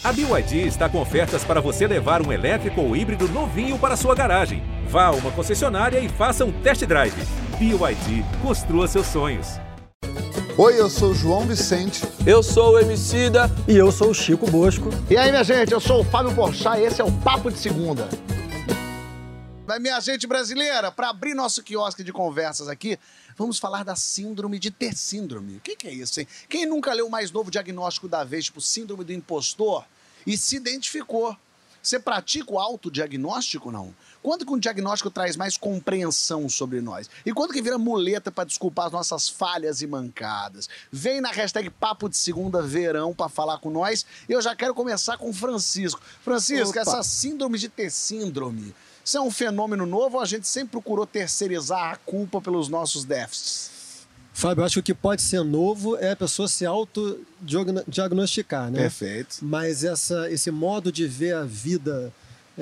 A BYD está com ofertas para você levar um elétrico ou híbrido novinho para sua garagem. Vá a uma concessionária e faça um test drive. BYD, construa seus sonhos. Oi, eu sou o João Vicente. Eu sou o Emicida. E eu sou o Chico Bosco. E aí, minha gente, eu sou o Fábio Porchat e esse é o Papo de Segunda. Mas, minha gente brasileira, para abrir nosso quiosque de conversas aqui, vamos falar da síndrome de ter síndrome. O que é isso, hein? Quem nunca leu o mais novo diagnóstico da vez, tipo síndrome do impostor, e se identificou? Você pratica o autodiagnóstico, não? Quando que um diagnóstico traz mais compreensão sobre nós? E quando que vira muleta para desculpar as nossas falhas e mancadas? Vem na hashtag Papo de Segunda Verão para falar com nós. Eu já quero começar com o Francisco. Francisco, essa síndrome de ter síndrome, isso é um fenômeno novo ou a gente sempre procurou terceirizar a culpa pelos nossos déficits? Fábio, eu acho que o que pode ser novo é a pessoa se autodiagnosticar, né? Perfeito. Mas esse modo de ver a vida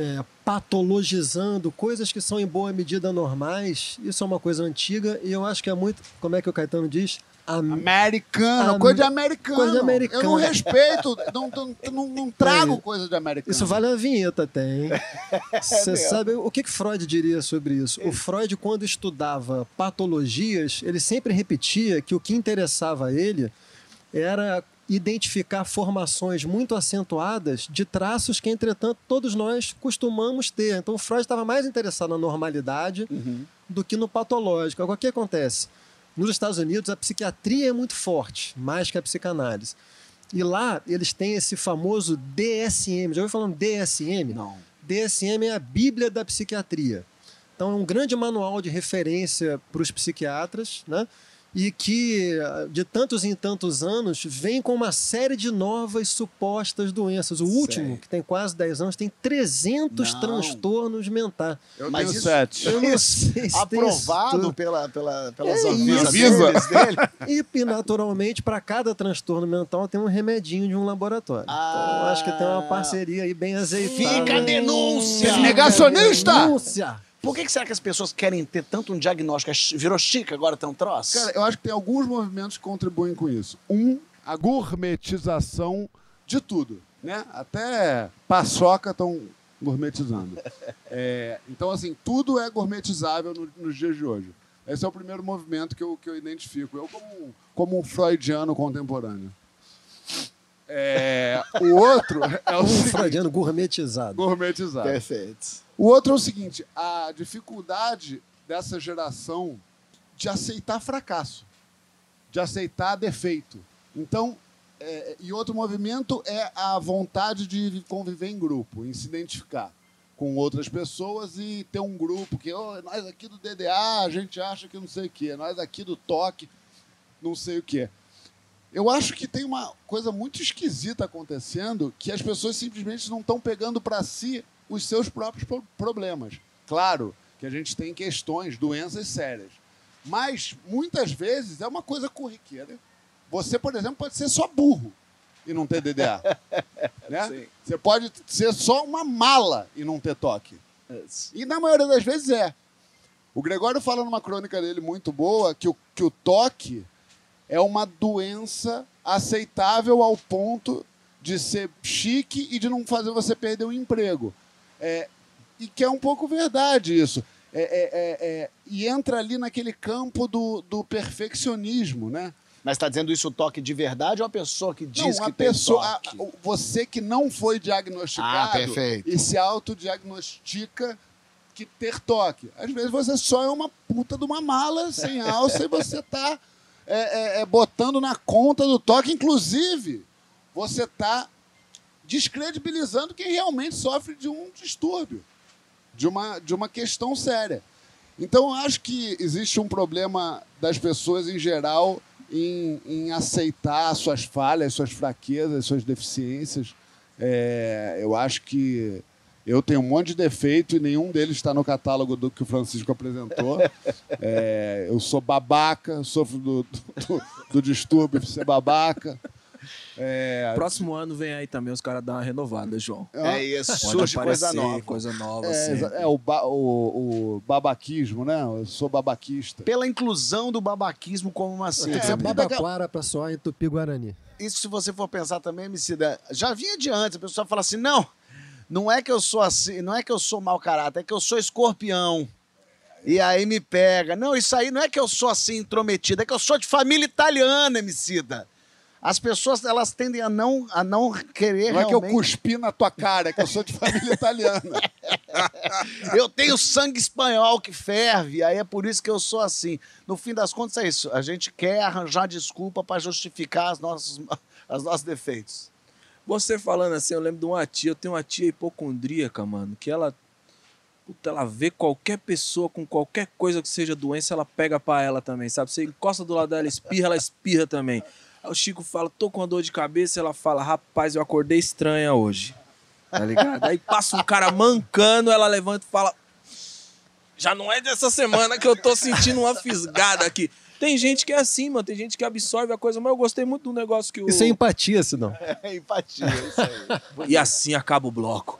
patologizando coisas que são em boa medida normais, isso é uma coisa antiga e eu acho que é muito, como é que o Caetano diz? Americano, coisa de americano. Coisa de americano. Eu não respeito, não trago coisa de americano. Isso vale a vinheta, tem. Você sabe o que Freud diria sobre isso? O Freud, quando estudava patologias, ele sempre repetia que o que interessava a ele era identificar formações muito acentuadas de traços que, entretanto, todos nós costumamos ter. Então, o Freud estava mais interessado na normalidade do que no patológico. Agora, o que acontece? Nos Estados Unidos, a psiquiatria é muito forte, mais que a psicanálise. E lá, eles têm esse famoso DSM. Já ouviu falando DSM? Não. DSM é a Bíblia da psiquiatria. Então, é um grande manual de referência para os psiquiatras, né? E que, de tantos em tantos anos, vem com uma série de novas supostas doenças. O último, que tem quase 10 anos, tem 300 transtornos mentais. Eu tenho 7. Eu não sei se aprovado pelas Anvisa dele. E, naturalmente, para cada transtorno mental tem um remedinho de um laboratório. Então, eu acho que tem uma parceria aí bem azeitada. Fica a denúncia! Negacionista! Denúncia! Por que será que as pessoas querem ter tanto um diagnóstico? Virou chique agora, tem um troço? Cara, eu acho que tem alguns movimentos que contribuem com isso. A gourmetização de tudo, né? Até paçoca estão gourmetizando. Então, assim, tudo é gourmetizável nos dias de hoje. Esse é o primeiro movimento que eu identifico. Eu como um freudiano contemporâneo. O outro é o seguinte, freudiano gourmetizado. Gourmetizado. Perfeito. O outro é o seguinte, a dificuldade dessa geração de aceitar fracasso, de aceitar defeito. Então, e outro movimento é a vontade de conviver em grupo, em se identificar com outras pessoas e ter um grupo que nós aqui do DDA, a gente acha que não sei o quê, nós aqui do toque, não sei o quê. Eu acho que tem uma coisa muito esquisita acontecendo, que as pessoas simplesmente não estão pegando para si os seus próprios problemas. Claro que a gente tem questões, doenças sérias. Mas, muitas vezes, é uma coisa corriqueira. Você, por exemplo, pode ser só burro e não ter DDA. Né? Você pode ser só uma mala e não ter toque. E, na maioria das vezes, é. O Gregório fala numa crônica dele muito boa que o toque é uma doença aceitável ao ponto de ser chique e de não fazer você perder o emprego. E que é um pouco verdade isso. E entra ali naquele campo do perfeccionismo, né? Mas está dizendo isso o toque de verdade ou a pessoa que diz não, que tem toque? Você que não foi diagnosticado perfeito. E se autodiagnostica que ter toque. Às vezes você só é uma puta de uma mala sem alça e você está botando na conta do toque. Inclusive, você está descredibilizando quem realmente sofre de um distúrbio, de uma questão séria. Então, eu acho que existe um problema das pessoas em geral em aceitar suas falhas, suas fraquezas, suas deficiências. Eu acho que eu tenho um monte de defeito e nenhum deles está no catálogo do que o Francisco apresentou. Eu sou babaca, sofro do distúrbio de ser babaca. Próximo ano vem aí também os caras dar uma renovada, João. É isso, Pode surge coisa aparecer, nova. coisa nova assim. O babaquismo, né? Eu sou babaquista. Pela inclusão do babaquismo como uma Tem que síndrome. ser Babaquara para soar em Tupi-Guarani. isso se você for pensar também, Emicida, já vinha de antes, a pessoa fala assim, não é que eu sou assim, não é que eu sou mau caráter, é que eu sou escorpião. E aí me pega. Não, isso aí não é que eu sou assim intrometido, é que eu sou de família italiana, Emicida. As pessoas, elas tendem a não querer Não realmente... é que eu cuspi na tua cara, é que eu sou de família italiana. Eu tenho sangue espanhol que ferve, aí é por isso que eu sou assim. No fim das contas é isso. A gente quer arranjar desculpa para justificar os nossos defeitos. Você falando assim, eu lembro de uma tia, eu tenho uma tia hipocondríaca, mano, que ela vê qualquer pessoa com qualquer coisa que seja doença, ela pega pra ela também, sabe? Você encosta do lado dela, ela espirra também. Aí o Chico fala, tô com uma dor de cabeça, ela fala, rapaz, eu acordei estranha hoje, tá ligado? Aí passa um cara mancando, ela levanta e fala, já não é dessa semana que eu tô sentindo uma fisgada aqui. Tem gente que é assim, mano, tem gente que absorve a coisa, mas eu gostei muito do negócio que o... Isso é empatia, Sidão. É empatia, isso aí. E assim acaba o bloco.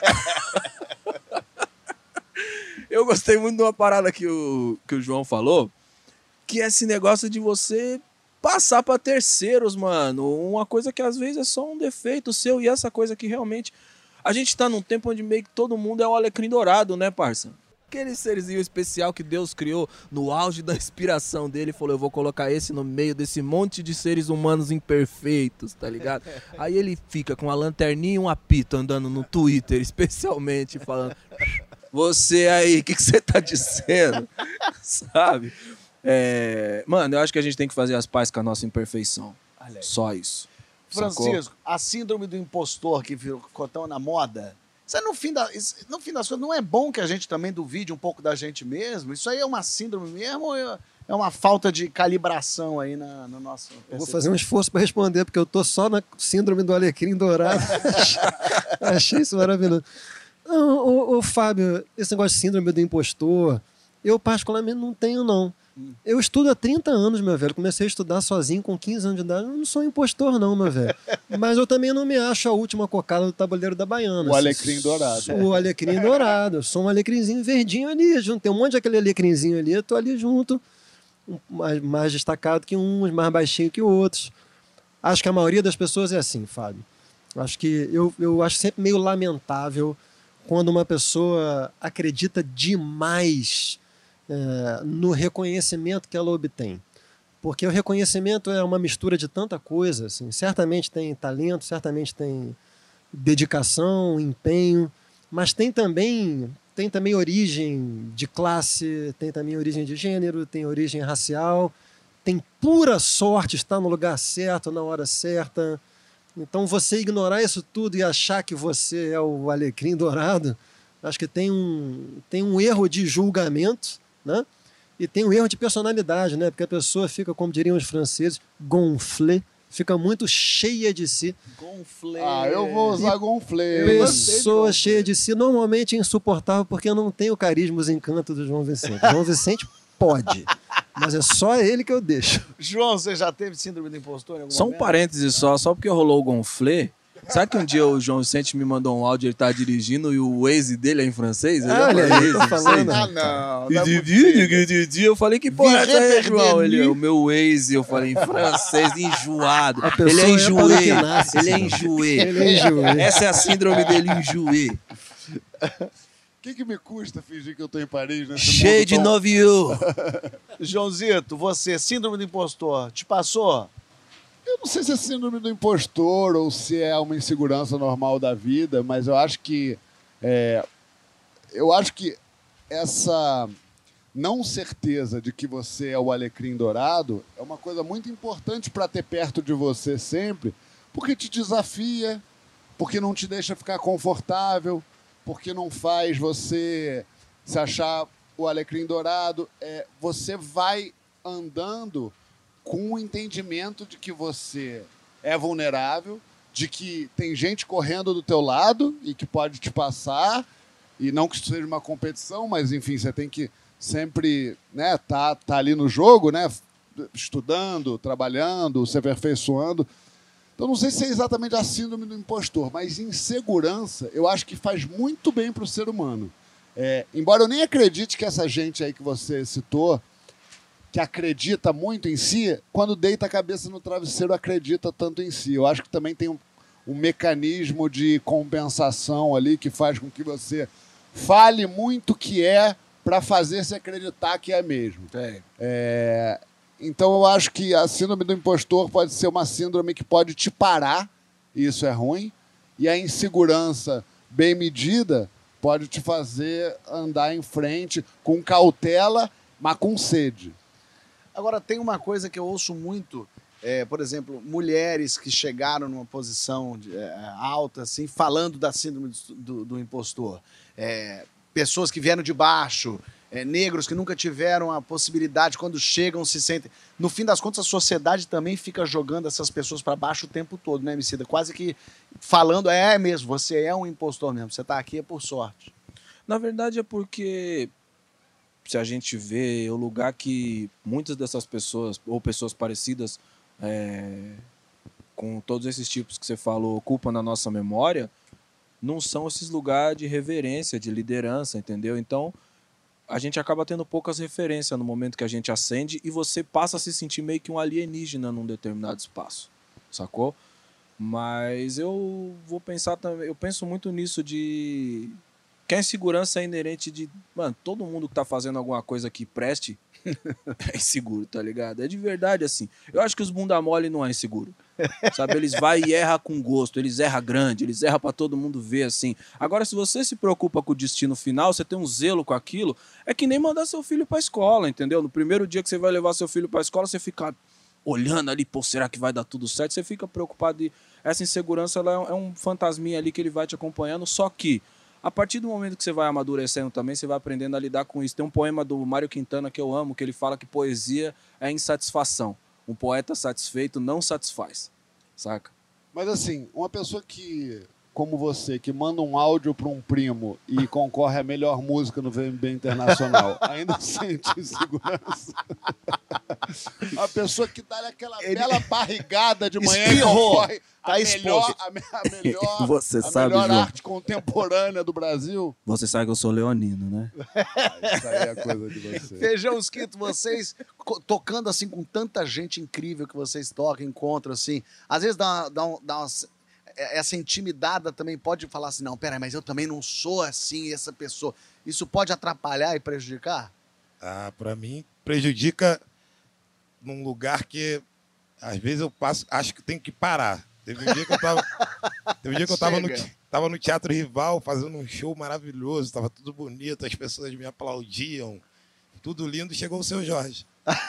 Eu gostei muito de uma parada que o João falou, que é esse negócio de você passar para terceiros, mano. Uma coisa que às vezes é só um defeito seu, e essa coisa que realmente... A gente tá num tempo onde meio que todo mundo é o alecrim dourado, né, parça? Aquele serzinho especial que Deus criou no auge da inspiração dele, falou, eu vou colocar esse no meio desse monte de seres humanos imperfeitos, tá ligado? Aí ele fica com uma lanterninha e um apito andando no Twitter, especialmente, falando, você aí, o que você tá dizendo? Sabe? Mano, eu acho que a gente tem que fazer as pazes com a nossa imperfeição. Só isso. Francisco, sacou? a síndrome do impostor que ficou tão na moda, isso no fim das contas, não é bom que a gente também duvide um pouco da gente mesmo? Isso aí é uma síndrome mesmo ou é uma falta de calibração aí no nosso... Eu vou fazer um esforço para responder, porque eu tô só na síndrome do alecrim dourado. Achei isso maravilhoso. Não, Fábio, esse negócio de síndrome do impostor, eu particularmente não tenho, não. Eu estudo há 30 anos, meu velho. Comecei a estudar sozinho com 15 anos de idade. Eu não sou impostor, não, meu velho. Mas eu também não me acho a última cocada do tabuleiro da Baiana. O alecrim dourado. O alecrim dourado. Eu sou um alecrimzinho verdinho ali. Tem um monte daquele alecrimzinho ali. Eu tô ali junto. Mais destacado que uns, mais baixinho que outros. Acho que a maioria das pessoas é assim, Fábio. Acho que eu acho sempre meio lamentável quando uma pessoa acredita demais no reconhecimento que ela obtém. Porque o reconhecimento é uma mistura de tanta coisa. Assim. Certamente tem talento, certamente tem dedicação, empenho, mas tem também origem de classe, tem também origem de gênero, tem origem racial, tem pura sorte estar no lugar certo, na hora certa. Então, você ignorar isso tudo e achar que você é o alecrim dourado, acho que tem um erro de julgamento, né? E tem um erro de personalidade, né? Porque a pessoa fica, como diriam os franceses, gonflé, fica muito cheia de si. Gonflé. Eu vou usar gonflé. Pessoa cheia de si, normalmente insuportável, porque não tem o carisma, os encantos do João Vicente. João Vicente pode, mas é só ele que eu deixo. João, você já teve síndrome do impostor em algum Só um momento? parêntese só porque rolou o gonflé. Sabe que um dia o João Vicente me mandou um áudio, ele tá dirigindo e o Waze dele é em francês? Olha aí, tô falando. Não. Eu falei, que porra é essa aí, João? Ele, o meu Waze, eu falei, em francês, enjoado. Ele é enjoé. Ele é enjoé. Essa é a síndrome dele, enjoé. O que me custa fingir que eu tô em Paris? Nesse Cheio mundo de tão... novio. Joãozito, você, síndrome do impostor, te passou? Eu não sei se é síndrome do impostor ou se é uma insegurança normal da vida, mas eu acho que essa não certeza de que você é o alecrim dourado é uma coisa muito importante para ter perto de você sempre, porque te desafia, porque não te deixa ficar confortável, porque não faz você se achar o alecrim dourado. Você vai andando com o entendimento de que você é vulnerável, de que tem gente correndo do teu lado e que pode te passar, e não que isso seja uma competição, mas, enfim, você tem que sempre, né, tá ali no jogo, né, estudando, trabalhando, se aperfeiçoando. Então, não sei se é exatamente a síndrome do impostor, mas insegurança eu acho que faz muito bem para o ser humano. Embora eu nem acredite que essa gente aí que você citou que acredita muito em si, quando deita a cabeça no travesseiro, acredita tanto em si. Eu acho que também tem um mecanismo de compensação ali que faz com que você fale muito que é para fazer se acreditar que é mesmo. Então eu acho que a síndrome do impostor pode ser uma síndrome que pode te parar, e isso é ruim, e a insegurança bem medida pode te fazer andar em frente com cautela, mas com sede. Agora, tem uma coisa que eu ouço muito, por exemplo, mulheres que chegaram numa posição alta, assim, falando da síndrome do impostor. Pessoas que vieram de baixo, negros que nunca tiveram a possibilidade, quando chegam, se sentem... No fim das contas, a sociedade também fica jogando essas pessoas para baixo o tempo todo, né, Emicida? Quase que falando, mesmo, você é um impostor mesmo, você tá aqui por sorte. Na verdade é porque, se a gente vê o lugar que muitas dessas pessoas, ou pessoas parecidas, com todos esses tipos que você falou, ocupam na nossa memória, não são esses lugares de reverência, de liderança, entendeu? Então, a gente acaba tendo poucas referências no momento que a gente acende e você passa a se sentir meio que um alienígena num determinado espaço, sacou? Mas eu vou pensar também, eu penso muito nisso de que a insegurança é inerente de, mano, todo mundo que tá fazendo alguma coisa que preste é inseguro, tá ligado? É de verdade assim. Eu acho que os bunda mole não é inseguro. Sabe, eles vai e erra com gosto, eles erram grande, eles erram pra todo mundo ver assim. Agora, se você se preocupa com o destino final, você tem um zelo com aquilo, é que nem mandar seu filho pra escola, entendeu? No primeiro dia que você vai levar seu filho pra escola, você fica olhando ali, pô, será que vai dar tudo certo? Você fica preocupado essa insegurança, ela é um fantasminha ali que ele vai te acompanhando, só que a partir do momento que você vai amadurecendo também, você vai aprendendo a lidar com isso. Tem um poema do Mário Quintana que eu amo, que ele fala que poesia é insatisfação. Um poeta satisfeito não satisfaz, saca? Mas assim, uma pessoa que, como você, que manda um áudio para um primo e concorre à melhor música no VMB Internacional, ainda sente insegurança? A pessoa que dá aquela bela barrigada de manhã e concorre a melhor, Você a sabe, melhor João, arte contemporânea do Brasil. você sabe que eu sou leonino, né? Isso aí é coisa de você. Feijão Esquito, vocês tocando assim com tanta gente incrível que vocês tocam, encontram assim, às vezes essa intimidada também pode falar assim, não, peraí, mas eu também não sou assim, essa pessoa. Isso pode atrapalhar e prejudicar? Pra mim, prejudica num lugar que às vezes eu acho que tenho que parar. Teve um dia que eu tava no Teatro Rival fazendo um show maravilhoso, tava tudo bonito, as pessoas me aplaudiam, tudo lindo, chegou o Seu Jorge.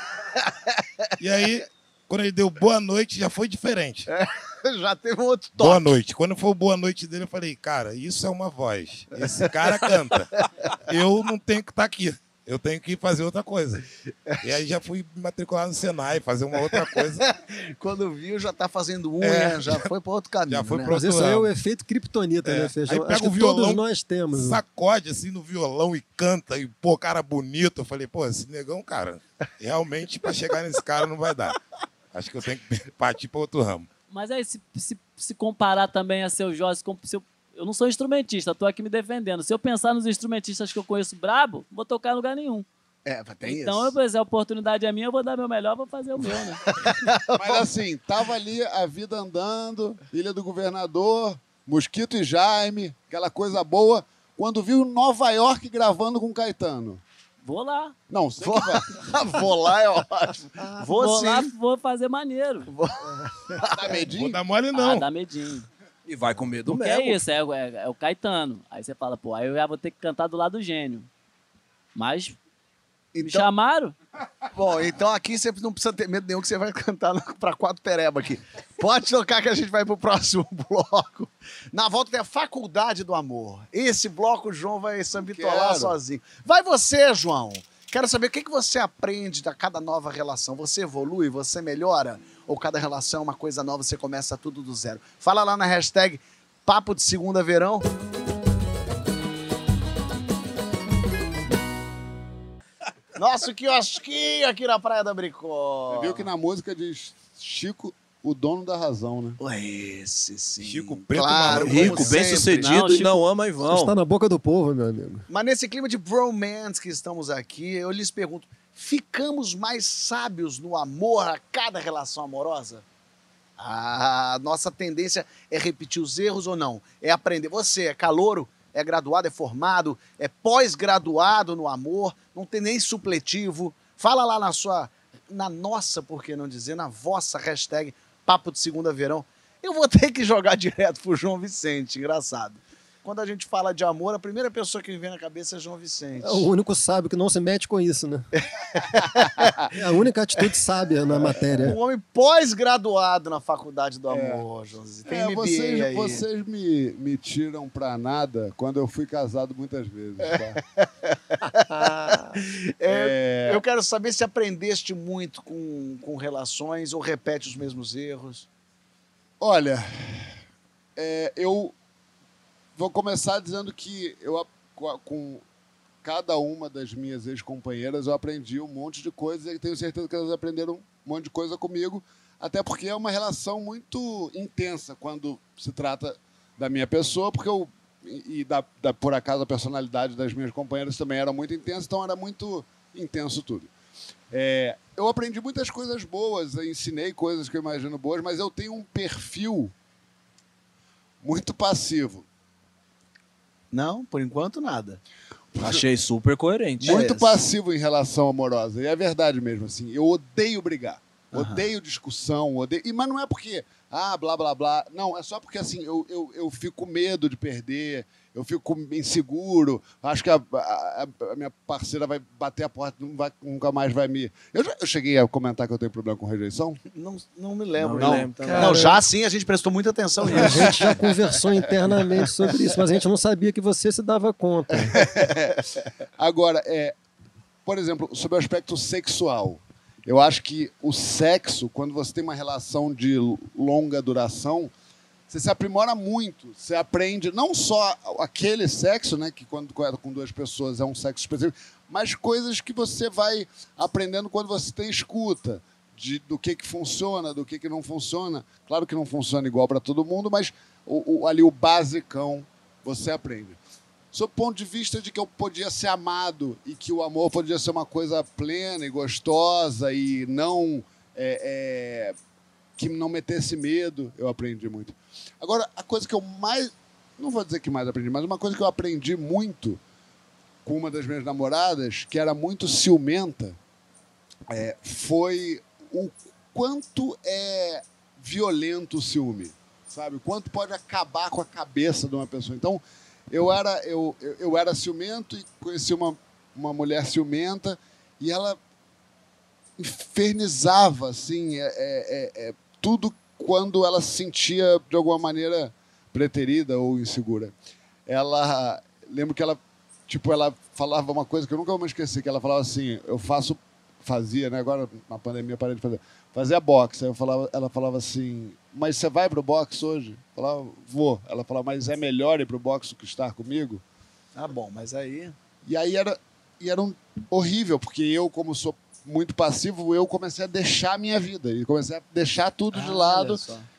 E aí, quando ele deu boa noite, já foi diferente. Já teve um outro toque. Boa noite. Quando foi o boa noite dele, eu falei, cara, isso é uma voz. Esse cara canta. Eu não tenho que estar aqui. Eu tenho que ir fazer outra coisa. E aí já fui me matricular no Senai, fazer uma outra coisa. Quando viu, já tá fazendo unha, já foi para outro caminho. Já foi né? pro Mas isso aí é o efeito kriptonita, né, Feijão? Aí pega Acho que o violão, todos nós temos. sacode assim no violão e canta, e pô, cara bonito. Eu falei, pô, esse negão, cara, realmente pra chegar nesse cara não vai dar. Acho que eu tenho que partir para outro ramo. Mas aí, se comparar também a Seu Jorge, eu não sou instrumentista, estou aqui me defendendo. Se eu pensar nos instrumentistas que eu conheço brabo, não vou tocar em lugar nenhum. Tem então, isso. a oportunidade é minha, eu vou dar meu melhor, vou fazer o meu, né? Mas assim, tava ali a vida andando, Ilha do Governador, Mosquito e Jaime, aquela coisa boa, quando viu Nova York gravando com Caetano. Vou lá. Não, você que vai. Vou lá, é ótimo. Vou lá, vou fazer maneiro. Dá medinho? Vou dar mole não. Dá medinho. E vai com medo Porque mesmo. é isso, é o Caetano. Aí você fala, pô, aí eu já vou ter que cantar do lado do gênio. Mas me chamaram. Bom, então aqui você não precisa ter medo nenhum que você vai cantar para 4 pereba aqui. Pode tocar que a gente vai pro próximo bloco. Na volta tem a Faculdade do Amor. Esse bloco o João vai sambitolar sozinho. Vai você, João. Quero saber o que você aprende a cada nova relação. Você evolui, você melhora? Ou cada relação é uma coisa nova, você começa tudo do zero? Fala lá na hashtag Papo de Segunda Verão. Nosso quiosquinho aqui na Praia da Bricó. Você viu que na música diz Chico, o dono da razão, né? Esse sim. Chico Preto, claro, maluco. Rico, como bem sempre. sucedido e não ama Ivão. Está na boca do povo, meu amigo. Mas nesse clima de bromance que estamos aqui, eu lhes pergunto, ficamos mais sábios no amor a cada relação amorosa? A nossa tendência é repetir os erros ou não? É aprender. Você é calouro, é graduado, é formado, é pós-graduado no amor, não tem nem supletivo. Fala lá na nossa, por que não dizer, na vossa hashtag Papo de Segunda Verão. Eu vou ter que jogar direto pro João Vicente, engraçado. Quando a gente fala de amor, a primeira pessoa que me vem na cabeça é João Vicente. É o único sábio que não se mete com isso, né? É a única atitude sábia na matéria. Um homem pós-graduado na faculdade do amor, João Vicente. Tem MBA aí. Vocês me tiram pra nada quando eu fui casado muitas vezes, tá? Eu quero saber se aprendeste muito com relações ou repete os mesmos erros. Olha, eu vou começar dizendo que com cada uma das minhas ex-companheiras eu aprendi um monte de coisas e tenho certeza que elas aprenderam um monte de coisa comigo, até porque é uma relação muito intensa quando se trata da minha pessoa, porque por acaso a personalidade das minhas companheiras também era muito intensa, então era muito intenso tudo. Eu aprendi muitas coisas boas, ensinei coisas que eu imagino boas, mas eu tenho um perfil muito passivo. Não, por enquanto nada. Achei super coerente. Muito passivo em relação amorosa. E é verdade mesmo, assim. Eu odeio brigar. Odeio discussão. Mas não é porque, blá, blá, blá. Não, é só porque, assim, eu fico com medo de perder. Eu fico inseguro. Acho que a minha parceira vai bater a porta, nunca mais vai me... Eu cheguei a comentar que eu tenho problema com rejeição? Não me lembro. Não, já sim, a gente prestou muita atenção nisso. A gente já conversou internamente sobre isso, mas a gente não sabia que você se dava conta. Agora, por exemplo, sobre o aspecto sexual, eu acho que o sexo, quando você tem uma relação de longa duração, você se aprimora muito, você aprende não só aquele sexo, né, que quando é com duas pessoas é um sexo específico, mas coisas que você vai aprendendo quando você tem escuta, do que funciona, do que não funciona. Claro que não funciona igual para todo mundo, mas ali o basicão você aprende. Sob o ponto de vista de que eu podia ser amado e que o amor podia ser uma coisa plena e gostosa e não... que não metesse medo, eu aprendi muito. Agora, a coisa que eu mais... Não vou dizer que mais aprendi, mas uma coisa que eu aprendi muito com uma das minhas namoradas, que era muito ciumenta, foi o quanto é violento o ciúme, sabe? O quanto pode acabar com a cabeça de uma pessoa. Então, eu era ciumento e conheci uma mulher ciumenta e ela infernizava, assim, tudo quando ela se sentia, de alguma maneira, preterida ou insegura. Lembro que ela falava uma coisa que eu nunca vou me esquecer, que ela falava assim, fazia, né? Agora na pandemia parei de fazer. Fazia boxe. Aí ela falava assim, mas você vai pro boxe hoje? Eu falava, vou. Ela falava, mas é melhor ir pro boxe do que estar comigo? Ah, bom, mas aí... E aí era horrível, porque eu, como sou muito passivo, eu comecei a deixar a minha vida. E comecei a deixar tudo de lado.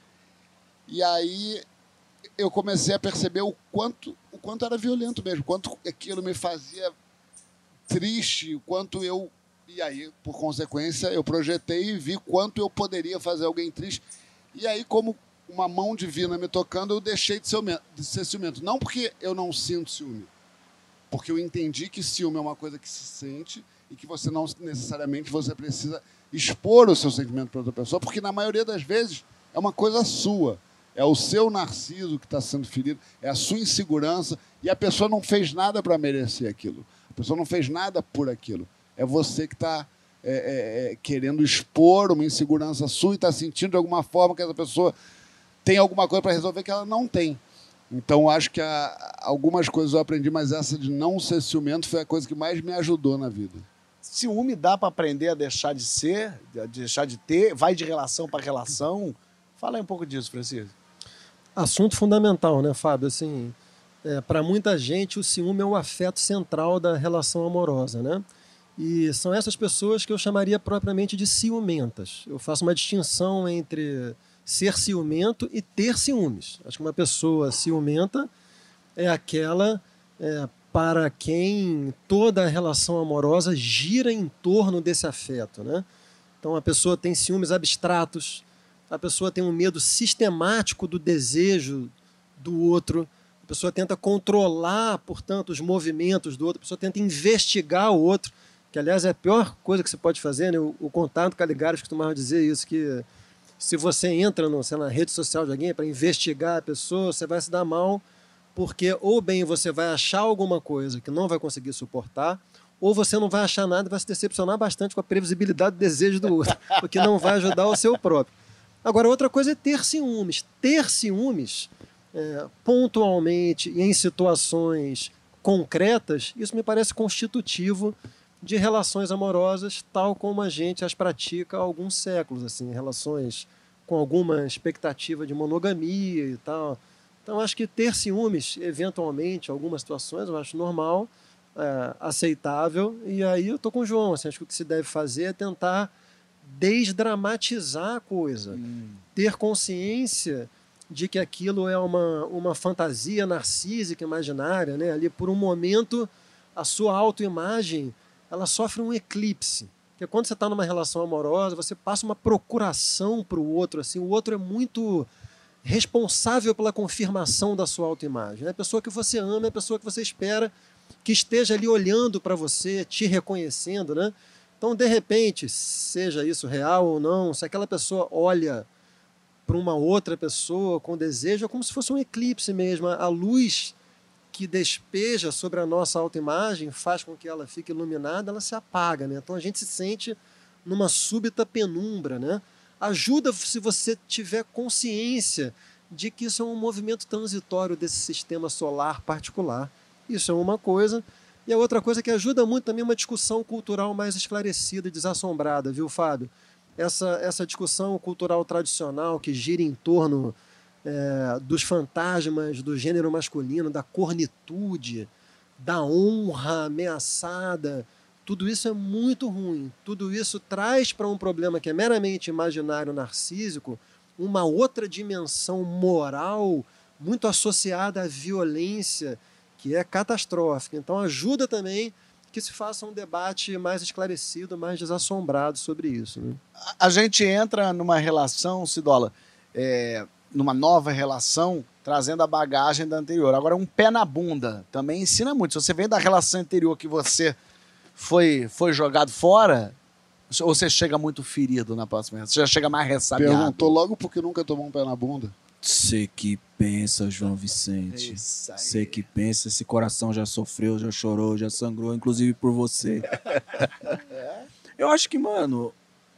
E aí eu comecei a perceber o quanto era violento mesmo, o quanto aquilo me fazia triste, o quanto eu... E aí, por consequência, eu projetei e vi quanto eu poderia fazer alguém triste. E aí, como uma mão divina me tocando, eu deixei de ser ciumento. Não porque eu não sinto ciúme, porque eu entendi que ciúme é uma coisa que se sente e que você não necessariamente você precisa expor o seu sentimento para outra pessoa, porque na maioria das vezes é uma coisa sua. É o seu narciso que está sendo ferido, é a sua insegurança, e a pessoa não fez nada para merecer aquilo. A pessoa não fez nada por aquilo. É você que está querendo expor uma insegurança sua e está sentindo de alguma forma que essa pessoa tem alguma coisa para resolver que ela não tem. Então, acho que algumas coisas eu aprendi, mas essa de não ser ciumento foi a coisa que mais me ajudou na vida. Ciúme dá para aprender a deixar de ser, a deixar de ter? Vai de relação para relação? Fala aí um pouco disso, Francisco. Assunto fundamental, né, Fábio? Assim, para muita gente, o ciúme é o afeto central da relação amorosa, né? E são essas pessoas que eu chamaria propriamente de ciumentas. Eu faço uma distinção entre ser ciumento e ter ciúmes. Acho que uma pessoa ciumenta é aquela para quem toda a relação amorosa gira em torno desse afeto, né? Então a pessoa tem ciúmes abstratos, a pessoa tem um medo sistemático do desejo do outro, a pessoa tenta controlar, portanto, os movimentos do outro, a pessoa tenta investigar o outro, que aliás é a pior coisa que você pode fazer, né? O Contato Caligares costumava dizer isso, que se você entra na rede social de alguém para investigar a pessoa, você vai se dar mal, porque ou bem você vai achar alguma coisa que não vai conseguir suportar, ou você não vai achar nada e vai se decepcionar bastante com a previsibilidade do desejo do outro, porque não vai ajudar o seu próprio. Agora, outra coisa é ter ciúmes. Ter ciúmes pontualmente e em situações concretas, isso me parece constitutivo de relações amorosas tal como a gente as pratica há alguns séculos, assim, relações com alguma expectativa de monogamia e tal. Então, acho que ter ciúmes, eventualmente, em algumas situações, eu acho normal, aceitável, e aí eu estou com o João, assim, acho que o que se deve fazer é tentar desdramatizar a coisa, ter consciência de que aquilo é uma fantasia narcísica imaginária, né? Ali, por um momento, a sua autoimagem ela sofre um eclipse, porque quando você está numa relação amorosa, você passa uma procuração para o outro, assim, o outro é muito responsável pela confirmação da sua autoimagem. É a pessoa que você ama, é a pessoa que você espera que esteja ali olhando para você, te reconhecendo, né? Então, de repente, seja isso real ou não, se aquela pessoa olha para uma outra pessoa com desejo, é como se fosse um eclipse mesmo. A luz que despeja sobre a nossa autoimagem faz com que ela fique iluminada, ela se apaga, né? Então a gente se sente numa súbita penumbra, né? Ajuda se você tiver consciência de que isso é um movimento transitório desse sistema solar particular. Isso é uma coisa. E a outra coisa que ajuda muito também é uma discussão cultural mais esclarecida e desassombrada, viu, Fábio? Essa discussão cultural tradicional que gira em torno dos fantasmas do gênero masculino, da cornitude, da honra ameaçada, tudo isso é muito ruim. Tudo isso traz para um problema que é meramente imaginário narcísico uma outra dimensão moral muito associada à violência, que é catastrófica. Então ajuda também que se faça um debate mais esclarecido, mais desassombrado sobre isso, né? A gente entra numa relação, Sidola, numa nova relação, trazendo a bagagem da anterior. Agora, um pé na bunda também ensina muito. Se você vem da relação anterior que você foi jogado fora, ou você chega muito ferido na próxima relação? Você já chega mais ressabiado? Perguntou logo porque nunca tomou um pé na bunda. Você que pensa, João Vicente. Você que pensa, esse coração já sofreu, já chorou, já sangrou, inclusive por você. Eu acho que, mano,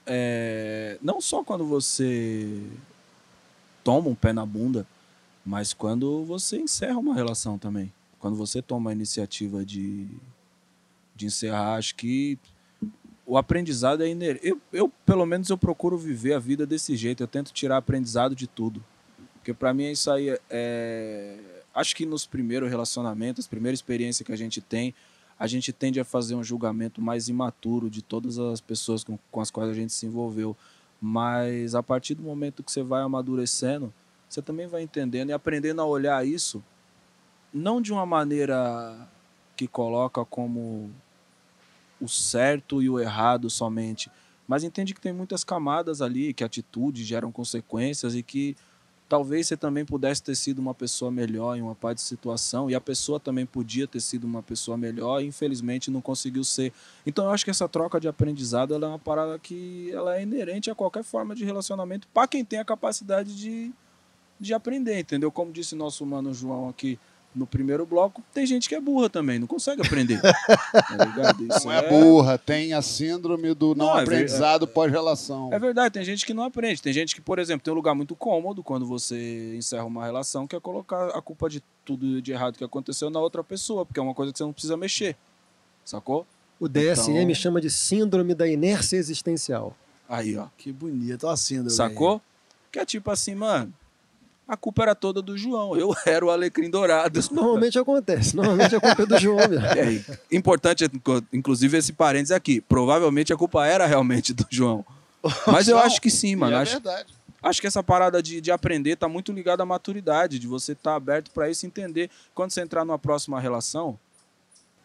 não só quando você toma um pé na bunda, mas quando você encerra uma relação também. Quando você toma a iniciativa de encerrar, acho que o aprendizado é inerente. Eu, pelo menos, eu procuro viver a vida desse jeito. Eu tento tirar aprendizado de tudo. Porque para mim isso aí acho que nos primeiros relacionamentos, as primeiras experiências que a gente tende a fazer um julgamento mais imaturo de todas as pessoas com as quais a gente se envolveu. Mas a partir do momento que você vai amadurecendo, você também vai entendendo e aprendendo a olhar isso, não de uma maneira que coloca como o certo e o errado somente, mas entende que tem muitas camadas ali, que atitudes geram consequências e que talvez você também pudesse ter sido uma pessoa melhor em uma parte de situação, e a pessoa também podia ter sido uma pessoa melhor e infelizmente não conseguiu ser. Então eu acho que essa troca de aprendizado ela é uma parada que ela é inerente a qualquer forma de relacionamento para quem tem a capacidade de aprender, entendeu? Como disse nosso mano João aqui no primeiro bloco, tem gente que é burra também, não consegue aprender. Tá ligado? Isso não é burra, tem a síndrome do não aprendizado pós-relação. É verdade, tem gente que não aprende. Tem gente que, por exemplo, tem um lugar muito cômodo quando você encerra uma relação, que é colocar a culpa de tudo de errado que aconteceu na outra pessoa, porque é uma coisa que você não precisa mexer. Sacou? O DSM chama de síndrome da inércia existencial. Aí, ó. Que bonito, ó a síndrome. Sacou? Aí. Que é tipo assim, mano, a culpa era toda do João. Eu era o alecrim dourado. Isso normalmente acontece. Normalmente a culpa é do João mesmo. Importante, inclusive, esse parênteses aqui. Provavelmente a culpa era realmente do João. Mas eu acho que sim, mano. É verdade. Acho que essa parada de aprender tá muito ligada à maturidade, de você estar aberto para isso e entender. Quando você entrar numa próxima relação,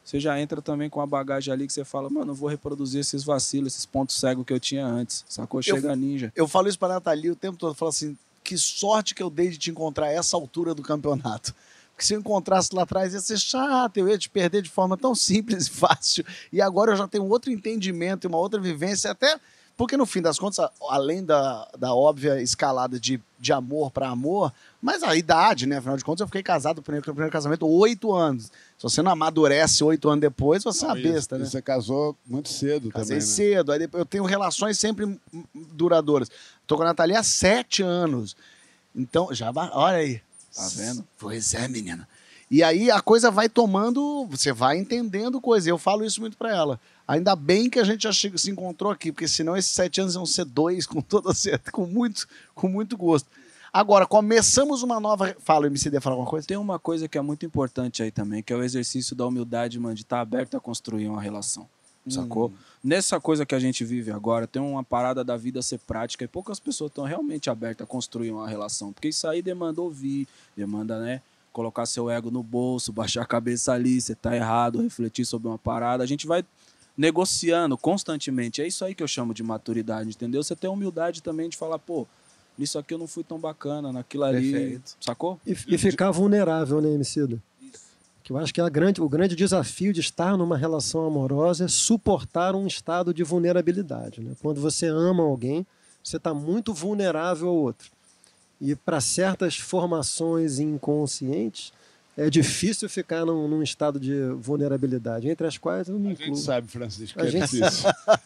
você já entra também com a bagagem ali que você fala, mano, eu vou reproduzir esses vacilos, esses pontos cegos que eu tinha antes, sacou? Chega ninja. Eu falo isso pra Nathalie o tempo todo, eu falo assim, que sorte que eu dei de te encontrar a essa altura do campeonato. Porque se eu encontrasse lá atrás ia ser chato, eu ia te perder de forma tão simples e fácil. E agora eu já tenho outro entendimento e uma outra vivência, até porque no fim das contas, além da óbvia escalada de amor para amor, mas a idade, né? Afinal de contas, eu fiquei casado no primeiro casamento 8 anos. Se você não amadurece 8 anos depois, você é uma besta, né? Você casou muito cedo Casei também, né? cedo, aí depois eu tenho relações sempre duradouras. Tô com a Nathalie há 7 anos. Então, olha aí. Tá vendo? Pois é, menina. E aí a coisa vai tomando, você vai entendendo coisa. Eu falo isso muito pra ela. Ainda bem que a gente já se encontrou aqui, porque senão esses 7 anos iam ser 2, com toda certeza, com muito gosto. Agora, começamos uma nova... Fala, MCD, fala alguma coisa? Tem uma coisa que é muito importante aí também, que é o exercício da humildade, mano, de estar aberto a construir uma relação, sacou? Nessa coisa que a gente vive agora, tem uma parada da vida ser prática e poucas pessoas estão realmente abertas a construir uma relação, porque isso aí demanda ouvir, demanda, né, colocar seu ego no bolso, baixar a cabeça ali, você tá errado, refletir sobre uma parada, a gente vai negociando constantemente, é isso aí que eu chamo de maturidade, entendeu? Você tem a humildade também de falar, pô, nisso aqui eu não fui tão bacana, naquilo ali, Perfeito. sacou? E ficar vulnerável, né, Emicida? Que eu acho que o grande desafio de estar numa relação amorosa é suportar um estado de vulnerabilidade, né? Quando você ama alguém, você está muito vulnerável ao outro. E para certas formações inconscientes, é difícil ficar num estado de vulnerabilidade, entre as quais eu me A incluo. gente sabe, Francisco, que A é gente difícil.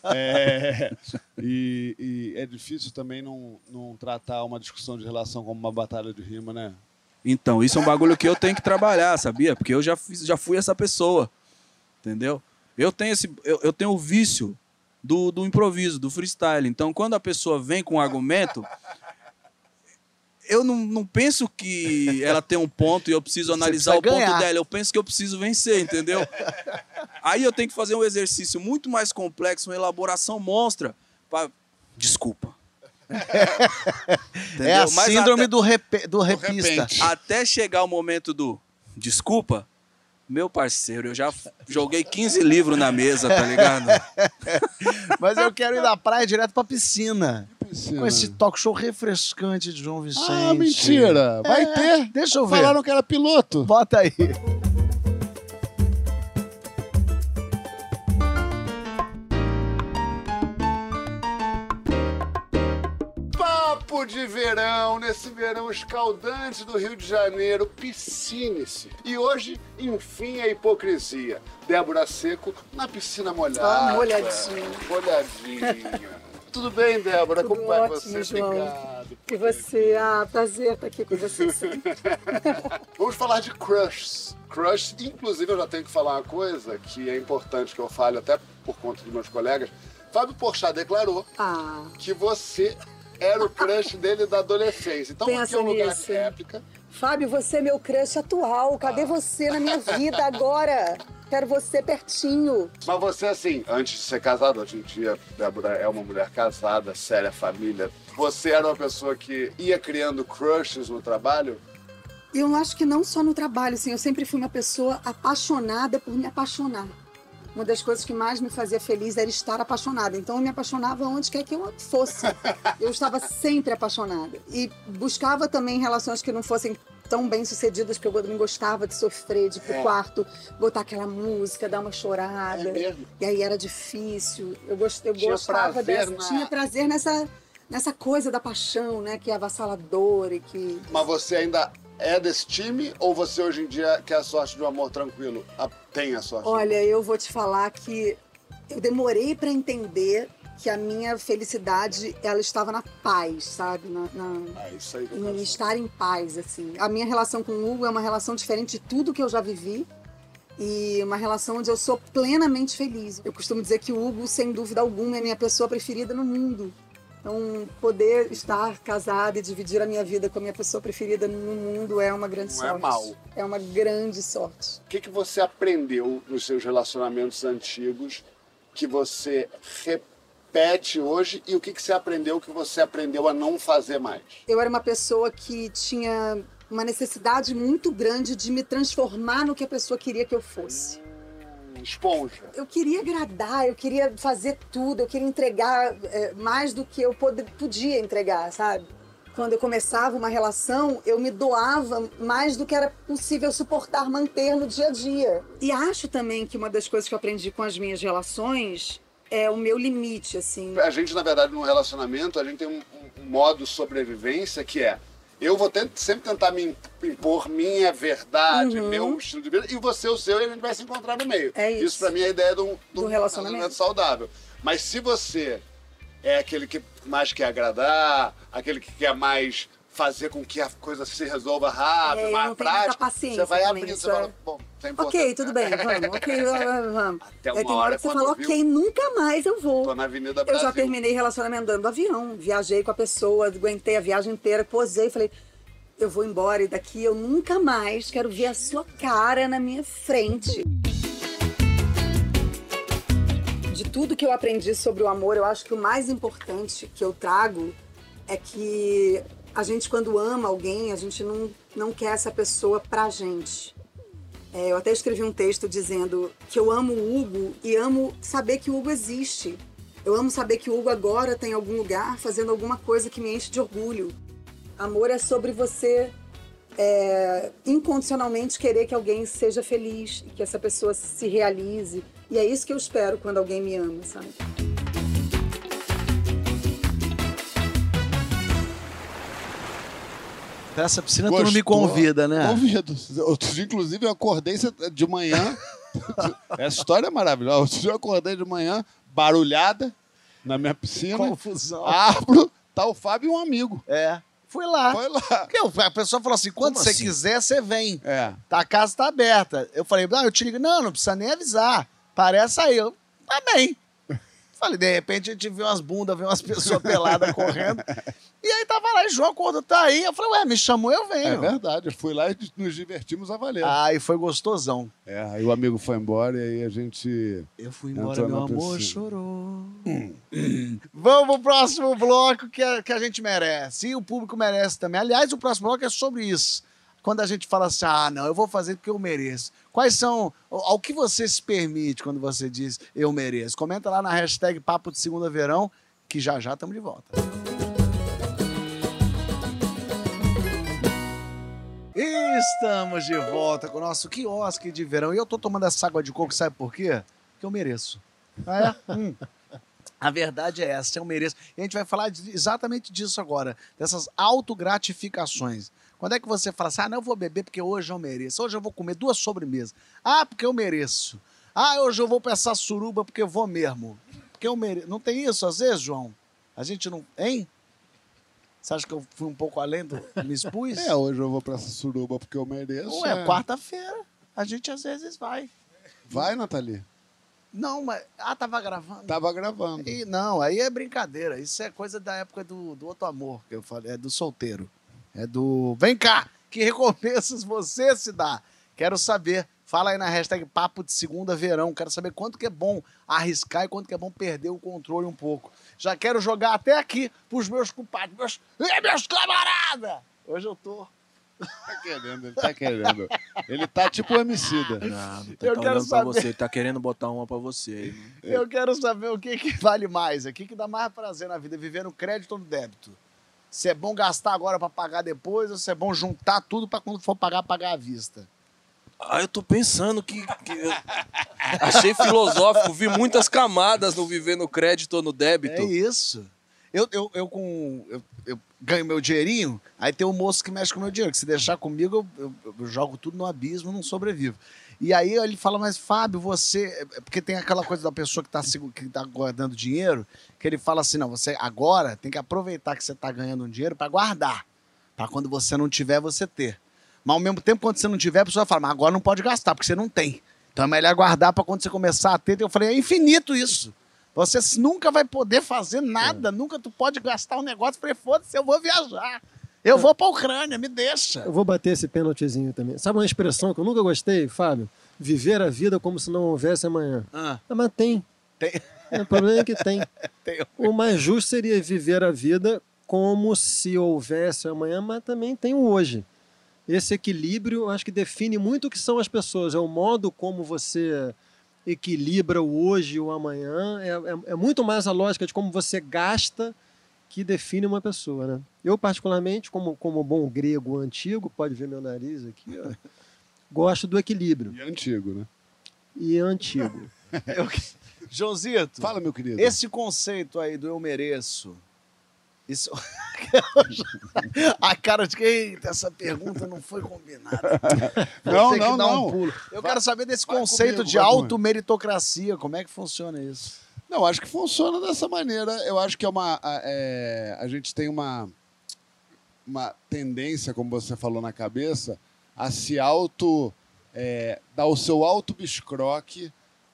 E é difícil também não tratar uma discussão de relação como uma batalha de rima, né? Então, isso é um bagulho que eu tenho que trabalhar, sabia? Porque eu já fui essa pessoa, entendeu? Eu tenho o vício do improviso, do freestyle. Então, quando a pessoa vem com um argumento, eu não penso que ela tem um ponto e eu preciso analisar o ponto dela. Eu penso que eu preciso vencer, entendeu? Aí eu tenho que fazer um exercício muito mais complexo, uma elaboração monstra. Desculpa. É a síndrome do repista. Até chegar o momento do desculpa, meu parceiro, eu já joguei 15 livros na mesa, tá ligado? Mas eu quero ir da praia direto pra piscina. Com esse talk show refrescante de João Vicente. Ah, mentira! Vai ter! Deixa eu ver. Falaram que era piloto. Bota aí. Papo de verão, nesse verão escaldante do Rio de Janeiro, piscine-se. E hoje, enfim, a hipocrisia. Débora Seco na piscina molhada. Molhadinha. Molhadinha. Tudo bem, Débora? Tudo Como vai ótimo, você? João. Obrigado. E você? Prazer estar aqui com você sempre. Vamos falar de crushs. Crush, inclusive, eu já tenho que falar uma coisa que é importante que eu fale até por conta dos meus colegas. Fábio Porchat declarou que você era o crush dele da adolescência. Então, aqui é um lugar de réplica. Fábio, você é meu crush atual. Cadê você na minha vida agora? Quero você pertinho. Mas você, assim, antes de ser casado, hoje em dia, Débora é uma mulher casada, séria, família. Você era uma pessoa que ia criando crushes no trabalho? Eu acho que não só no trabalho, assim. Eu sempre fui uma pessoa apaixonada por me apaixonar. Uma das coisas que mais me fazia feliz era estar apaixonada. Então eu me apaixonava onde quer que eu fosse. Eu estava sempre apaixonada. E buscava também relações que não fossem tão bem sucedidas, porque eu também gostava de sofrer, de ir pro quarto, botar aquela música, dar uma chorada. É mesmo? E aí era difícil. Eu Tinha gostava prazer dessa. Tinha prazer nessa coisa da paixão, né? Que é avassaladora e que. Mas você ainda é desse time ou você hoje em dia quer a sorte de um amor tranquilo? Tem a sorte? Olha, eu vou te falar que eu demorei para entender que a minha felicidade, ela estava na paz, sabe? Isso aí que eu Em quero estar em paz, assim. A minha relação com o Hugo é uma relação diferente de tudo que eu já vivi e uma relação onde eu sou plenamente feliz. Eu costumo dizer que o Hugo, sem dúvida alguma, é a minha pessoa preferida no mundo. Então, poder estar casada e dividir a minha vida com a minha pessoa preferida no mundo é uma grande sorte. Não é mal. É uma grande sorte. O que você aprendeu nos seus relacionamentos antigos que você repete hoje e o que você aprendeu que você aprendeu a não fazer mais? Eu era uma pessoa que tinha uma necessidade muito grande de me transformar no que a pessoa queria que eu fosse. esponja. Eu queria agradar, eu queria fazer tudo, eu queria entregar mais do que eu podia entregar, sabe? Quando eu começava uma relação, eu me doava mais do que era possível suportar manter no dia a dia. E acho também que uma das coisas que eu aprendi com as minhas relações é o meu limite, assim. A gente, na verdade, num relacionamento, a gente tem um modo de sobrevivência que é: eu vou sempre tentar me impor minha verdade, meu estilo de vida, e você o seu, e a gente vai se encontrar no meio. É isso. Isso, pra mim, é a ideia de um relacionamento saudável. Mas se você é aquele que mais quer agradar, aquele que quer mais fazer com que a coisa se resolva rápido, mais prática, você vai abrir, você fala, bom, é importante. Ok, tudo bem, vamos, ok, vamos. Até Tem uma hora hora que você quando falou, viu, ok, nunca mais eu vou. tô na Avenida Eu Brasil. já terminei relacionamento dando avião, viajei com a pessoa, aguentei a viagem inteira, posei, falei, eu vou embora e daqui eu nunca mais quero ver a sua cara na minha frente. De tudo que eu aprendi sobre o amor, eu acho que o mais importante que eu trago é que a gente, quando ama alguém, a gente não quer essa pessoa pra gente. Eu até escrevi um texto dizendo que eu amo o Hugo e amo saber que o Hugo existe. Eu amo saber que o Hugo agora está em algum lugar fazendo alguma coisa que me enche de orgulho. Amor é sobre você incondicionalmente querer que alguém seja feliz, que essa pessoa se realize. E é isso que eu espero quando alguém me ama, sabe? Pra essa piscina tu não me convida, né? Convido. Inclusive, eu acordei de manhã. Essa história é maravilhosa. Outro dia eu acordei de manhã, barulhada, na minha piscina. Confusão. Abro, tá o Fábio e um amigo. Fui lá. Foi lá. Porque a pessoa falou assim, quando você quiser, você vem. A casa tá aberta. Eu falei, eu te ligo. Não precisa nem avisar. Parece aí. Eu, tá bem. Falei, de repente a gente viu umas bundas, viu umas pessoas peladas correndo. E aí tava lá, e João acordou, tá aí. Eu falei, me chamou, eu venho. É verdade, eu fui lá e nos divertimos a valer. E foi gostosão. Aí o amigo foi embora e aí a gente... Eu fui embora, meu amor chorou. Vamos pro próximo bloco que a gente merece. E o público merece também. Aliás, o próximo bloco é sobre isso. Quando a gente fala assim, não, eu vou fazer porque eu mereço. Quais são, ao que você se permite quando você diz eu mereço? Comenta lá na hashtag Papo de Segunda Verão, que já estamos de volta. Estamos de volta com o nosso quiosque de verão. E eu tô tomando essa água de coco, sabe por quê? Porque eu mereço. A verdade é essa, eu mereço. E a gente vai falar exatamente disso agora, dessas autogratificações. Quando é que você fala assim, não, eu vou beber porque hoje eu mereço. Hoje eu vou comer 2 sobremesas. Porque eu mereço. Hoje eu vou pra essa suruba porque eu vou mesmo. Porque eu mereço. Não tem isso às vezes, João? A gente não... Hein? Você acha que eu fui um pouco além do... Me expus? Hoje eu vou pra essa suruba porque eu mereço. Quarta-feira. A gente às vezes vai. Vai, Nathalie? Não, mas... tava gravando. Tava gravando. Não, aí é brincadeira. Isso é coisa da época do outro amor, que eu falei. É do solteiro. É do... Vem cá! Que recompensas você se dá? Quero saber. Fala aí na hashtag Papo de Segunda Verão. Quero saber quanto que é bom arriscar e quanto que é bom perder o controle um pouco. Já quero jogar até aqui pros meus compadres, meus camaradas! Hoje eu tô... Ele tá querendo. Ele tá tipo o Emicida. Não tá olhando pra você, tá querendo botar uma pra você aí. Né? Eu quero saber o que vale mais, o que dá mais prazer na vida, viver no crédito ou no débito? Se é bom gastar agora pra pagar depois, ou se é bom juntar tudo pra quando for pagar à vista? Eu tô pensando que achei filosófico, vi muitas camadas no viver no crédito ou no débito. É isso. Eu ganho meu dinheirinho, aí tem um moço que mexe com o meu dinheiro, que se deixar comigo, eu jogo tudo no abismo, não sobrevivo. E aí ele fala, mas Fábio, você... Porque tem aquela coisa da pessoa que tá guardando dinheiro, que ele fala assim, não, você agora tem que aproveitar que você tá ganhando um dinheiro para guardar, para quando você não tiver, você ter. Mas ao mesmo tempo, quando você não tiver, a pessoa fala, mas agora não pode gastar, porque você não tem. Então é melhor guardar para quando você começar a ter. Eu falei, é infinito isso. Você nunca vai poder fazer nada, nunca tu pode gastar um negócio. Eu falei, foda-se, eu vou viajar. Eu vou pra Ucrânia, me deixa. Eu vou bater esse pênaltizinho também. Sabe uma expressão que eu nunca gostei, Fábio? Viver a vida como se não houvesse amanhã. Mas tem. O problema é que tem. O mais justo seria viver a vida como se houvesse amanhã, mas também tem o hoje. Esse equilíbrio, eu acho que define muito o que são as pessoas. É o modo como você equilibra o hoje e o amanhã. É muito mais a lógica de como você gasta que define uma pessoa, né? Eu, particularmente, como bom grego antigo, pode ver meu nariz aqui, ó, gosto do equilíbrio. E antigo, né? E antigo. Joãozito, Fala, meu querido. esse conceito aí do eu mereço, isso... A cara de quem essa pergunta não foi combinada. Vou ter que dar um pulo. Eu quero saber desse conceito de automeritocracia, como é que funciona isso? Não, acho que funciona dessa maneira. Eu acho que a gente tem uma tendência, como você falou na cabeça, a se dar o seu auto-biscroque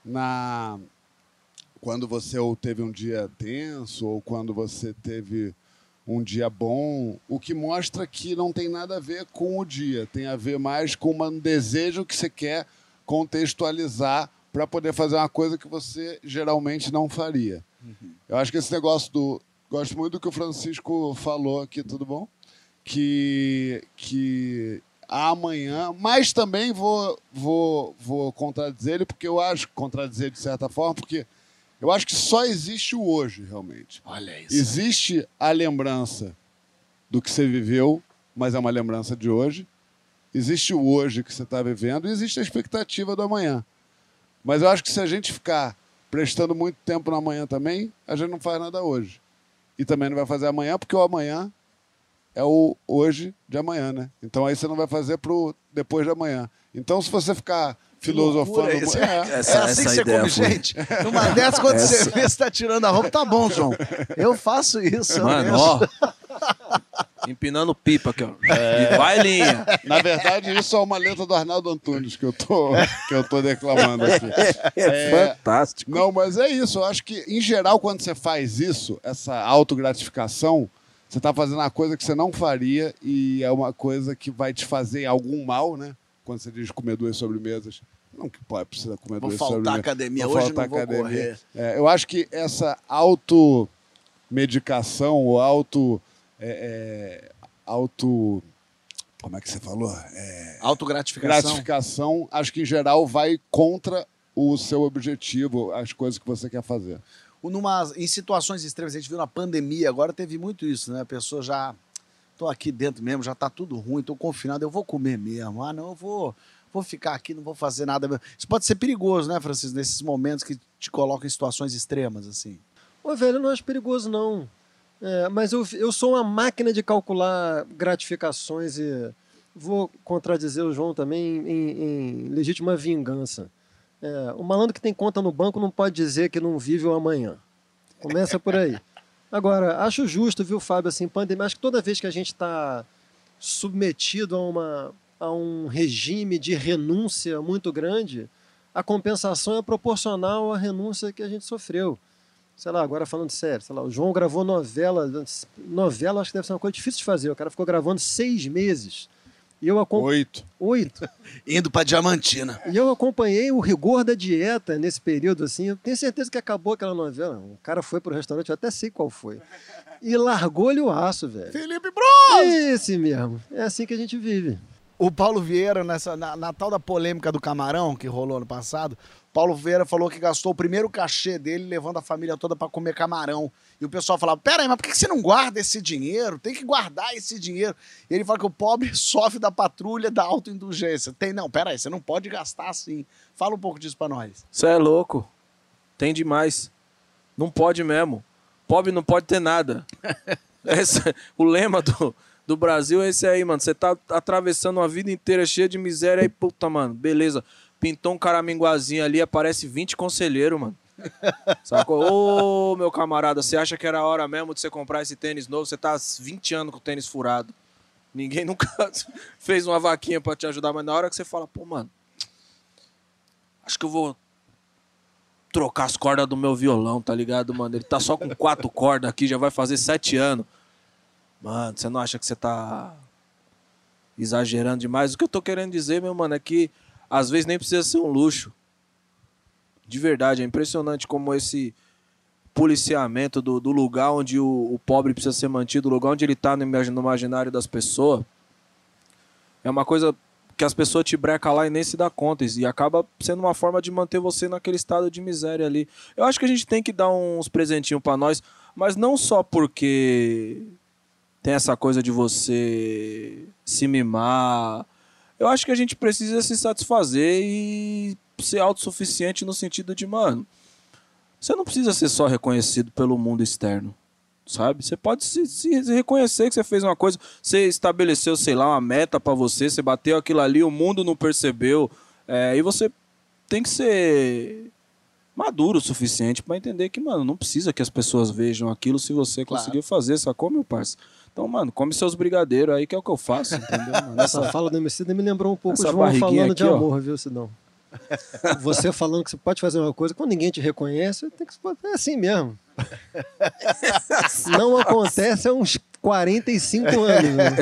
quando você ou teve um dia tenso ou quando você teve um dia bom, o que mostra que não tem nada a ver com o dia, tem a ver mais com um desejo que você quer contextualizar para poder fazer uma coisa que você geralmente não faria. Eu acho que esse negócio gosto muito do que o Francisco falou aqui, tudo bom? Que amanhã, mas também vou contradizer ele, porque eu acho, contradizer de certa forma, porque eu acho que só existe o hoje, realmente. Olha isso. Existe a lembrança do que você viveu, mas é uma lembrança de hoje. Existe o hoje que você está vivendo e existe a expectativa do amanhã. Mas eu acho que se a gente ficar prestando muito tempo no amanhã também, a gente não faz nada hoje. E também não vai fazer amanhã, porque o amanhã é o hoje de amanhã, né? Então aí você não vai fazer pro depois de amanhã. Então se você ficar filosofando... É assim que você come gente? Numa dessas, quando você vê, você tá tirando a roupa, tá bom, João. Eu faço isso. Mano, ó. Empinando pipa aqui, ó. E vai linha. Na verdade, isso é uma letra do Arnaldo Antunes que eu tô declamando aqui. Fantástico. Não, mas é isso. Eu acho que, em geral, quando você faz isso, essa autogratificação, você tá fazendo uma coisa que você não faria e é uma coisa que vai te fazer algum mal, né? Quando você diz comer 2 sobremesas. Não que precisa comer 2 sobremesas. Vou faltar academia, hoje não vou correr. Eu acho que essa automedicação ou como é que você falou? Autogratificação. Acho que em geral vai contra o seu objetivo, as coisas que você quer fazer. Em situações extremas, a gente viu na pandemia, agora teve muito isso, né? A pessoa já... Tô aqui dentro mesmo, já tá tudo ruim, tô confinado, eu vou comer mesmo. Ah, não, eu vou ficar aqui, não vou fazer nada mesmo. Isso pode ser perigoso, né, Francisco? Nesses momentos que te colocam em situações extremas, assim. Ô, velho, eu não acho perigoso, não. Mas eu sou uma máquina de calcular gratificações e vou contradizer o João também em legítima vingança. O malandro que tem conta no banco não pode dizer que não vive o amanhã. Começa por aí. Agora, acho justo, viu, Fábio, assim, pandemia, acho que toda vez que a gente está submetido a um regime de renúncia muito grande, a compensação é proporcional à renúncia que a gente sofreu. Sei lá, agora falando sério, sei lá, o João gravou novela acho que deve ser uma coisa difícil de fazer, o cara ficou gravando 6 meses. E eu 8. Indo pra Diamantina. E eu acompanhei o rigor da dieta nesse período, assim. Eu tenho certeza que acabou aquela novela. O cara foi pro restaurante, eu até sei qual foi. E largou-lhe o aço, velho. Felipe Bros! Esse mesmo. É assim que a gente vive. O Paulo Vieira, na tal da polêmica do camarão que rolou ano passado, Paulo Vieira falou que gastou o primeiro cachê dele levando a família toda para comer camarão. E o pessoal falava, peraí, mas por que você não guarda esse dinheiro? Tem que guardar esse dinheiro. E ele fala que o pobre sofre da patrulha da autoindulgência. Não, peraí, você não pode gastar assim. Fala um pouco disso para nós. Você é louco. Tem demais. Não pode mesmo. Pobre não pode ter nada. O lema do Brasil é esse aí, mano. Você tá atravessando uma vida inteira cheia de miséria e puta, mano, beleza. Pintou um caraminguazinho ali, aparece 20 conselheiros, mano. Sacou? Ô, meu camarada, você acha que era a hora mesmo de você comprar esse tênis novo? Você tá há 20 anos com o tênis furado. Ninguém nunca fez uma vaquinha pra te ajudar, mas na hora que você fala, pô, mano, acho que eu vou trocar as cordas do meu violão, tá ligado, mano? Ele tá só com 4 cordas aqui, já vai fazer 7 anos. Mano, você não acha que você tá exagerando demais? O que eu tô querendo dizer, meu mano, é que às vezes nem precisa ser um luxo. De verdade, é impressionante como esse policiamento do lugar onde o pobre precisa ser mantido, o lugar onde ele tá no imaginário das pessoas, é uma coisa que as pessoas te brecam lá e nem se dá conta. E acaba sendo uma forma de manter você naquele estado de miséria ali. Eu acho que a gente tem que dar uns presentinhos pra nós, mas não só porque tem essa coisa de você se mimar. Eu acho que a gente precisa se satisfazer e ser autossuficiente no sentido de, mano, você não precisa ser só reconhecido pelo mundo externo, sabe? Você pode se reconhecer que você fez uma coisa, você estabeleceu, sei lá, uma meta pra você, você bateu aquilo ali, o mundo não percebeu, e você tem que ser maduro o suficiente pra entender que, mano, não precisa que as pessoas vejam aquilo se você conseguiu fazer, sacou, meu parça? Então, mano, come seus brigadeiros aí, que é o que eu faço, entendeu? Mano? Essa fala do Emicida me lembrou um pouco o essa João falando barriguinha de aqui, ó. amor, viu, Sidão? Você falando que você pode fazer uma coisa, quando ninguém te reconhece, tem que... é assim mesmo. Não acontece há uns 45 anos. Né?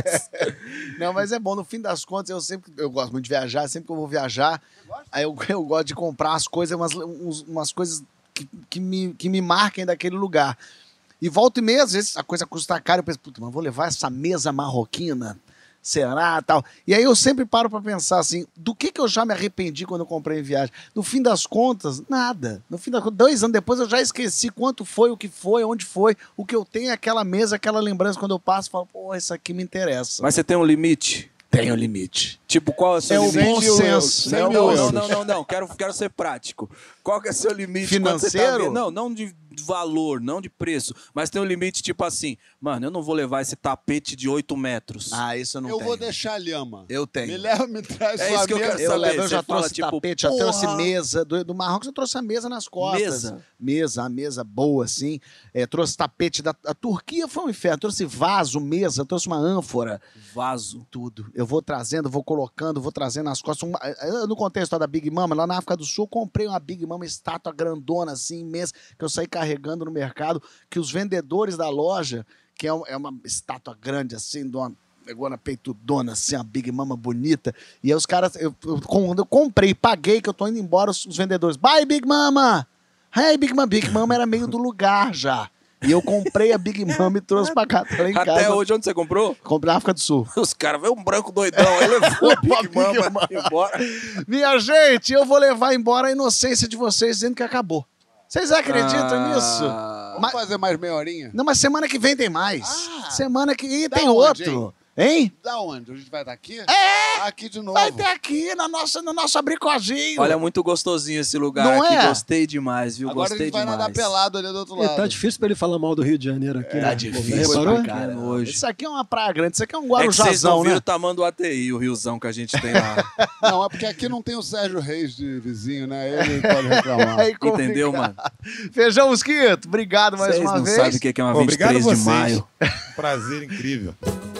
Não, mas é bom, no fim das contas, eu gosto muito de viajar, sempre que eu vou viajar, aí eu gosto de comprar as coisas, umas coisas que me marquem daquele lugar. E volta e meia, às vezes a coisa custa caro, eu penso, puta, mas vou levar essa mesa marroquina, será, tal. E aí eu sempre paro pra pensar assim, do que eu já me arrependi quando eu comprei em viagem? No fim das contas, nada. No fim das contas, 2 anos depois eu já esqueci quanto foi, o que foi, onde foi. O que eu tenho é aquela mesa, aquela lembrança, quando eu passo, eu falo, pô, isso aqui me interessa. Mas você tem um limite? Tem um limite. Tipo, qual é o seu limite? bom senso. Não, quero ser prático. Qual que é o seu limite? Financeiro? Não de valor, não de preço, mas tem um limite tipo assim, mano, eu não vou levar esse tapete de 8 metros. Ah, isso eu não tenho. Eu vou deixar a lhama. Eu tenho. Me leva, me traz É sua isso que eu mesa. quero saber. Eu já Você fala, trouxe tipo, tapete, já porra. trouxe mesa. Do Marrocos eu trouxe a mesa nas costas. Uma mesa boa, assim. Trouxe tapete da Turquia, foi um inferno. Trouxe vaso, mesa, trouxe uma ânfora. Vaso. Tudo. Eu vou trazendo, vou colocando, vou trazendo nas costas. Eu não contei a história da Big Mama. Lá na África do Sul, eu comprei uma Big Mama estátua grandona, assim, imensa, que eu saí carregando no mercado, que os vendedores da loja, que é uma estátua grande, assim, de uma negona peitudona, assim, uma Big Mama bonita. E aí os caras, quando eu comprei, paguei, que eu tô indo embora, os vendedores, bye, Big Mama! Hey, Big Mama! Big Mama era meio do lugar já. E eu comprei a Big Mama e trouxe pra cá. Lá em casa. Até hoje, onde você comprou? Comprei na África do Sul. Os caras, veio um branco doidão, aí levou a Big Mama embora. Minha gente, eu vou levar embora a inocência de vocês dizendo que acabou. Vocês acreditam nisso? Vamos fazer mais meia horinha? Não, mas semana que vem tem mais. Semana que vem Da tem onde, outro. Hein? Da onde? A gente vai estar aqui? É! Aqui de novo. Vai ter aqui no nosso abricozinho. Olha, muito gostosinho esse lugar Não aqui. é? Gostei demais, viu? Agora Gostei a gente vai demais. nadar pelado ali do outro E lado. tá difícil pra ele falar mal do Rio de Janeiro aqui. Tá né? difícil Reparou? pra caramba. hoje. Isso aqui é uma praia grande, isso aqui é um É que vocês não guarujazão, viram né? o tamanho do ATI, o riozão que a gente tem lá. Não, é porque aqui não tem o Sérgio Reis de vizinho, né? Ele pode reclamar. Aí complicado. Entendeu, mano? Feijão Mosquito, obrigado mais Vocês uma não vez. sabem o que é uma Obrigado a 23 de vocês. maio. Prazer incrível.